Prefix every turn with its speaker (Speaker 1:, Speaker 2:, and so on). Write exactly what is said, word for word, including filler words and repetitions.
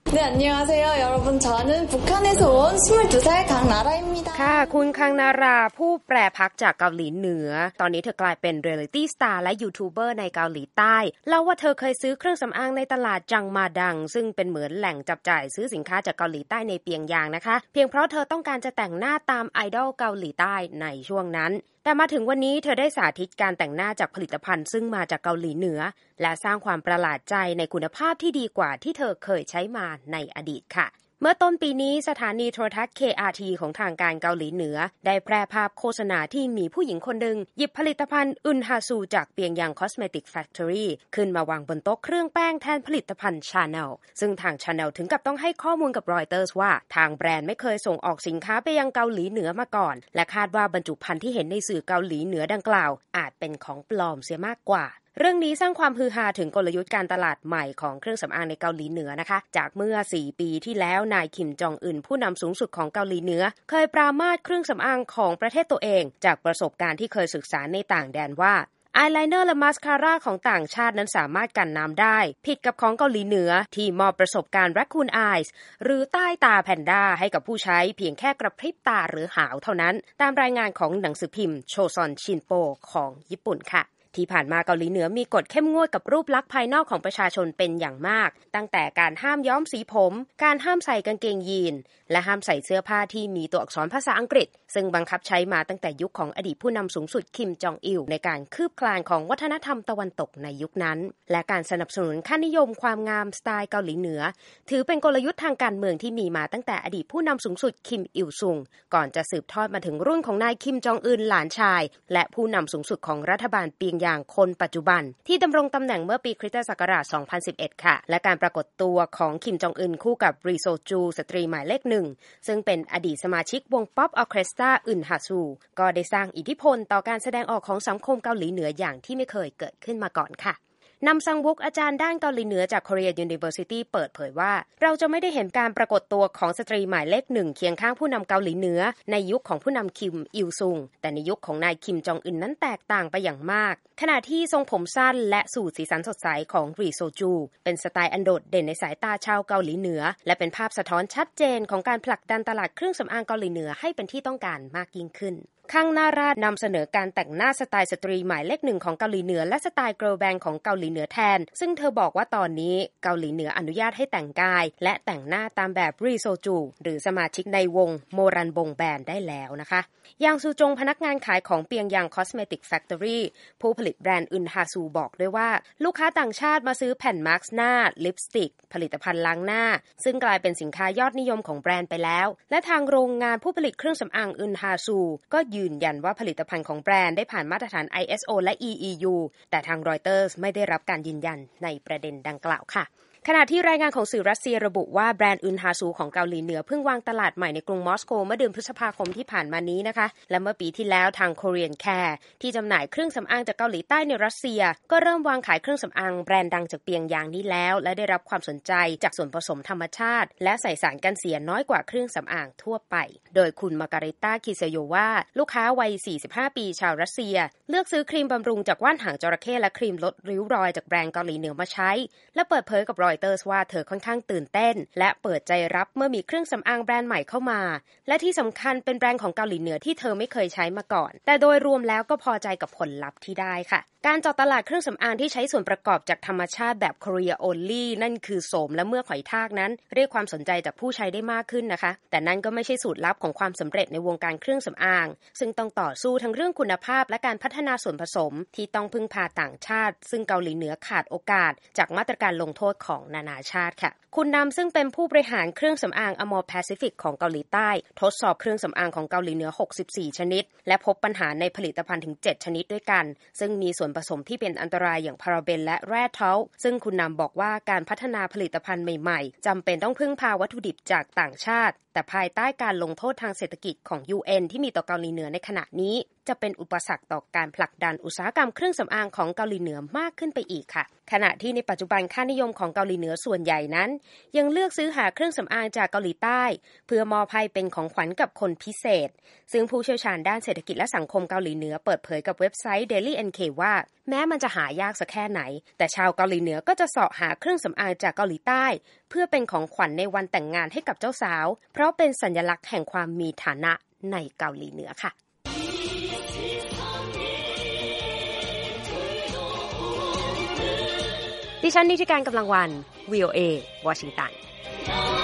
Speaker 1: 네, 안녕하세요. 여러분. 저는 북한에서 온 스물두 살 강나라입니다.
Speaker 2: ค่ะคุณคังนาราผู้แปรพักจากเกาหลีเหนือตอนนี้เธอกลายเป็นเรียลลิตี้สตาร์และยูทูบเบอร์ในเกาหลีใต้เล่าว่าเธอเคยซื้อเครื่องสำอางในตลาดจังมาดังซึ่งเป็นเหมือนแหล่งจับจ่ายซื้อสินค้าจากเกาหลีใต้ในเปียงยางนะคะเพียงเพราะเธอต้องการจะแต่งหน้าตามไอดอลเกาหลีใต้ในช่วงนั้นแต่มาถึงวันนี้เธอได้สาธิตการแต่งหน้าจากผลิตภัณฑ์ซึ่งมาจากเกาหลีเหนือและสร้างความประหลาดใจในคุณภาพที่ดีกว่าที่เธอเคยใช้มาในอดีตค่ะเมื่อต้นปีนี้สถานีโทรทัศน์ เค อาร์ ที ของทางการเกาหลีเหนือได้แพร่ภาพโฆษณาที่มีผู้หญิงคนหนึ่งหยิบผลิตภัณฑ์อึนฮาซูจากเปียงยางคอสเมติกแฟคทอรี่ขึ้นมาวางบนโต๊ะเครื่องแป้งแทนผลิตภัณฑ์ Chanel ซึ่งทาง Chanel ถึงกับต้องให้ข้อมูลกับรอยเตอร์สว่าทางแบรนด์ไม่เคยส่งออกสินค้าไปยังเกาหลีเหนือมาก่อนและคาดว่าบรรจุภัณฑ์ที่เห็นในสื่อเกาหลีเหนือดังกล่าวอาจเป็นของปลอมเสียมากกว่าเรื่องนี้สร้างความฮือฮาถึงกลยุทธ์การตลาดใหม่ของเครื่องสำอางในเกาหลีเหนือนะคะจากเมื่อสี่ปีที่แล้วนายคิมจองอึนผู้นำสูงสุดของเกาหลีเหนือเคยปรามาสเครื่องสำอางของประเทศตัวเองจากประสบการณ์ที่เคยศึกษาในต่างแดนว่าอายไลเนอร์และมาสคาร่าของต่างชาตินั้นสามารถกันน้ำได้ผิดกับของเกาหลีเหนือที่มอบประสบการณ์ Raccoon Eyes หรือใต้ตาแพนด้าให้กับผู้ใช้เพียงแค่กระพริบตาหรือหาวเท่านั้นตามรายงานของหนังสือพิมพ์โชซอนชินโปของญี่ปุ่นค่ะที่ผ่านมาเกาหลีเหนือมีกฎเข้มงวดกับรูปลักษณ์ภายนอกของประชาชนเป็นอย่างมากตั้งแต่การห้ามย้อมสีผมการห้ามใส่กางเกงยีนและห้ามใส่เสื้อผ้าที่มีตัวอักษรภาษาอังกฤษซึ่งบังคับใช้มาตั้งแต่ยุคของอดีตผู้นำสูงสุดคิมจองอิลในการคืบคลานของวัฒนธรรมตะวันตกในยุคนั้นและการสนับสนุนค่านิยมความงามสไตล์เกาหลีเหนือถือเป็นกลยุทธ์ทางการเมืองที่มีมาตั้งแต่อดีตผู้นำสูงสุดคิมอิลซุงก่อนจะสืบทอดมาถึงรุ่นของนายคิมจองอึนหลานชายและผู้นำสูงสุดของรัฐบาลเปียงยางคนปัจจุบันที่ดำรงตำแหน่งเมื่อปีคริสตศักราชสองพันสิบเอ็ดค่ะและการปรากฏตัวของคิมจองอึนคู่กับรีโซจูสตรีหมายเลขหนึ่งซึ่งเป็นอดีตสมาชิกวงป๊อปออร์เคสตราอึนฮาซูก็ได้สร้างอิทธิพลต่อการแสดงออกของสังคมเกาหลีเหนืออย่างที่ไม่เคยเกิดขึ้นมาก่อนค่ะนำซังวุกอาจารย์ด้านเกาหลีเหนือจาก Korea University เปิดเผยว่าเราจะไม่ได้เห็นการปรากฏตัวของสตรีหมายเลขหนึ่งเคียงข้างผู้นำเกาหลีเหนือในยุคของผู้นำคิมอิลซุงแต่ในยุคของนายคิมจองอึนนั้นแตกต่างไปอย่างมากขณะที่ทรงผมสั้นและสูทสีสันสดใสของรีโซจูเป็นสไตล์อันโดดเด่นในสายตาชาวเกาหลีเหนือและเป็นภาพสะท้อนชัดเจนของการผลักดันตลาดเครื่องสำอางเกาหลีเหนือให้เป็นที่ต้องการมากยิ่งขึ้นคังนารา นำเสนอการแต่งหน้าสไตล์สตรีหมายเลขหนึ่งของเกาหลีเหนือและสไตล์เกิร์ลแบนด์ของเกาหลีเหนือแทนซึ่งเธอบอกว่าตอนนี้เกาหลีเหนืออนุญาตให้แต่งกายและแต่งหน้าตามแบบรีโซจูหรือสมาชิกในวงโมรันบงแบนด์ได้แล้วนะคะยางซูจงพนักงานขายของเปียงยางคอสเมติกแฟคทอรี่ผู้ผลิตแบรนด์อึนฮาซูบอกด้วยว่าลูกค้าต่างชาติมาซื้อแผ่นมาร์คหน้าลิปสติกผลิตภัณฑ์ล้างหน้าซึ่งกลายเป็นสินค้ายอดนิยมของแบรนด์ไปแล้วและทางโรงงานผู้ผลิตเครื่องสำอางอึนฮาซูก็ยืนยันว่าผลิตภัณฑ์ของแบรนด์ได้ผ่านมาตรฐาน ไอ เอส โอ และ อี อี ยู แต่ทางรอยเตอร์สไม่ได้รับการยืนยันในประเด็นดังกล่าวค่ะขณะที่รายงานของสื่อรัสเซียระบุว่าแบรนด์อึนฮาซูของเกาหลีเหนือเพิ่งวางตลาดใหม่ในกรุงมอสโกเมื่อเดือนพฤษภาคมที่ผ่านมานี้นะคะและเมื่อปีที่แล้วทาง Korean Care ที่จำหน่ายเครื่องสำอางจากเกาหลีใต้ในรัสเซียก็เริ่มวางขายเครื่องสำอางแบรนด์ดังจากเปียงยางนี้แล้วและได้รับความสนใจจากส่วนผสมธรรมชาติและใส่สารกันเสียน้อยกว่าเครื่องสำอางทั่วไปโดยคุณมาการิต้าคิเซโยวาลูกค้าวัยสี่สิบห้าปีชาวรัสเซียเลือกซื้อครีมบำรุงจากว่านหางจระเข้และครีมลดริ้วรอยจากแบรนด์เกาหลีเหนือมาใช้และเปิดเผยกับรอยเตอร์สว่าเธอค่อนข้างตื่นเต้นและเปิดใจรับเมื่อมีเครื่องสำอางแบรนด์ใหม่เข้ามาและที่สำคัญเป็นแบรนด์ของเกาหลีเหนือที่เธอไม่เคยใช้มาก่อนแต่โดยรวมแล้วก็พอใจกับผลลัพธ์ที่ได้ค่ะการเจาะตลาดเครื่องสำอางที่ใช้ส่วนประกอบจากธรรมชาติแบบ Korea Only นั่นคือโสมและเมือกหอยทากนั้นเรียกความสนใจจากผู้ใช้ได้มากขึ้นนะคะแต่นั่นก็ไม่ใช่สูตรลับของความสำเร็จในวงการเครื่องสำอางซึ่งต้องต่อสู้ทั้งเรื่องคุณภาพและการพัฒนาส่วนผสมที่ต้องพึ่งพาต่างชาติซึ่งเกาหลีเหนือขาดโอกาสจากมาตรการลงโทษของนานาชาติค่ะคุณนำซึ่งเป็นผู้บริหารเครื่องสำอาง Amor Pacific ของเกาหลีใต้ทดสอบเครื่องสำอางของเกาหลีเหนือหกสิบสี่ชนิดและพบปัญหาในผลิตภัณฑ์ถึงเจ็ดชนิดด้วยกันซึ่งมีส่วนผสมที่เป็นอันตรายอย่างพาราเบนและแร่เทาซึ่งคุณนำบอกว่าการพัฒนาผลิตภัณฑ์ใหม่ๆจำเป็นต้องพึ่งพาวัตถุดิบจากต่างชาติแต่ภายใต้การลงโทษทางเศรษฐกิจของ ยู เอ็น ที่มีต่อเกาหลีเหนือในขณะนี้จะเป็นอุปสรรคต่อการผลักดันอุตสาหกรรมเครื่องสำอางของเกาหลีเหนือมากขึ้นไปอีกค่ะขณะที่ในปัจจุบันค่านิยมของเกาหลีเหนือส่วนใหญ่นั้นยังเลือกซื้อหาเครื่องสำอางจากเกาหลีใต้เพื่อมอบให้เป็นของขวัญกับคนพิเศษซึ่งผู้เชี่ยวชาญด้านเศรษฐกิจและสังคมเกาหลีเหนือเปิดเผยกับเว็บไซต์ Daily เอ็น เค ว่าแม้มันจะหายากสักแค่ไหนแต่ชาวเกาหลีเหนือก็จะเสาะหาเครื่องสำอางจากเกาหลีใต้เพื่อเป็นของขวัญในวันแต่งงานให้กับเจ้าสาวเพราะเป็นสัญลักษณ์แห่งความมีฐานะในเกาหลีเหนือค่ะดิฉันนิติการกำลังวัน วี โอ เอ วอชิงตัน